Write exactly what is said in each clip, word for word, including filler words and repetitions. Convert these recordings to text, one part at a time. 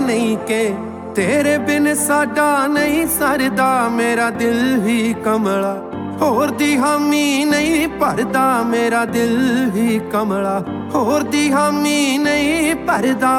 नहीं के तेरे बिन साडा नहीं सरदा मेरा दिल ही कमला होर दी हामी नहीं भरदा मेरा दिल ही कमला होर दी हामी नहीं भरदा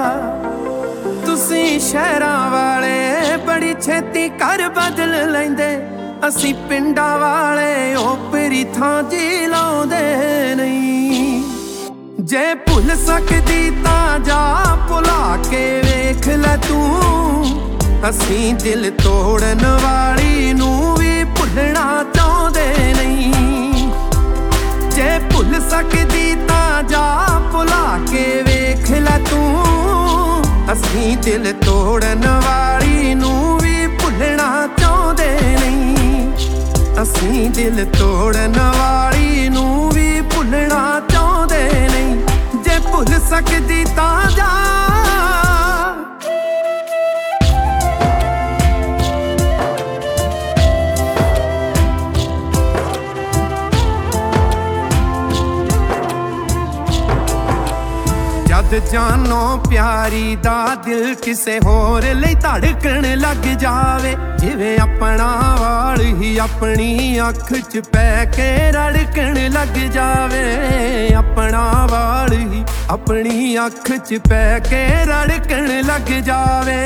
तुसी शहरां वाले बड़ी छेती कर बदल लैंदे असी पिंडा वाले ओपरी थां जी लाउंदे नहीं जे भुल सकदी तां जा भुला के वेख लै तू असी दिल तोड़न वाली नूं भी भुलना चाहुंदे नहीं जे भुल सकदी तां जा भुला के वेख लै तू असी दिल तोड़न वाली नूं भी भुलना चाहुंदे नहीं असी दिल तोड़न वाली नूं भी भुलना चाहुंदे नहीं जे भुल सकदी तां जा जानो प्यारी दा दिल किसे होर लई धड़कन लग जावे जिवें अपना वाल ही अपनी अख च पै के रड़कन लग जावे अपना वाल ही अपनी अख च पै के रड़कन लग जावे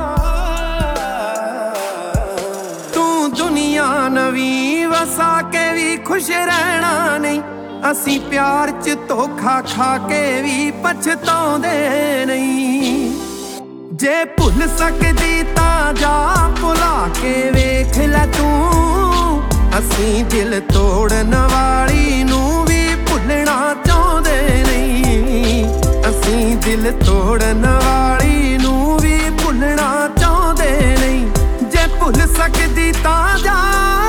तू दुनिया नवी वसा के भी खुश रहना नहीं असी प्यार च धोखा खा के भी पछताउंदे नहीं जे भुल सकदी तां जा भुला के वेख लै तू असी दिल तोड़न वाली नूं भी भुलना चाहुंदे नहीं असी दिल तोड़न वाली नूं भी भुलना चाहुंदे नहीं जे भुल सकदी तां जा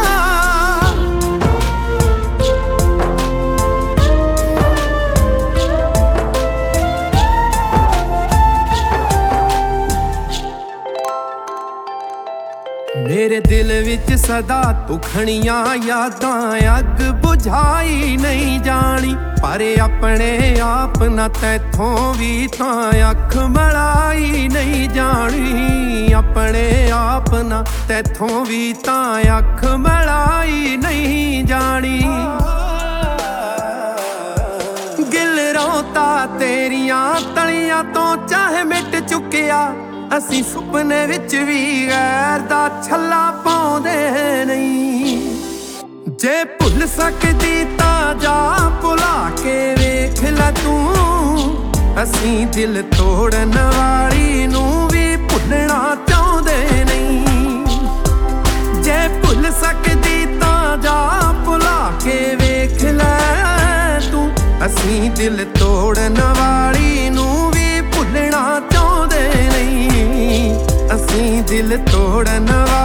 मेरे दिल विच सदा तुखणियां यादां अग बुझाई नहीं जानी पर अपने आप ना तैथों भी तां अख मलाई नहीं जानी अपने आप ना तैथों भी तां अख मलाई नहीं जानी गिल रोता तेरियां तलियां तो चाहे मिट चुकिया असी सुपने विच भी गैर दा छल्ला पाउंदे नहीं जे भुल सकदी तां जा भुला के वेख लै तू असी दिल तोड़न वाली नूं भी भुलना चाहुंदे नहीं जे भुल सकदी तां जा भुला के वेख लै तू असी दिल तोड़न वाली नूं भी भुलना चाहुंदे नहीं असी दिल तोड़न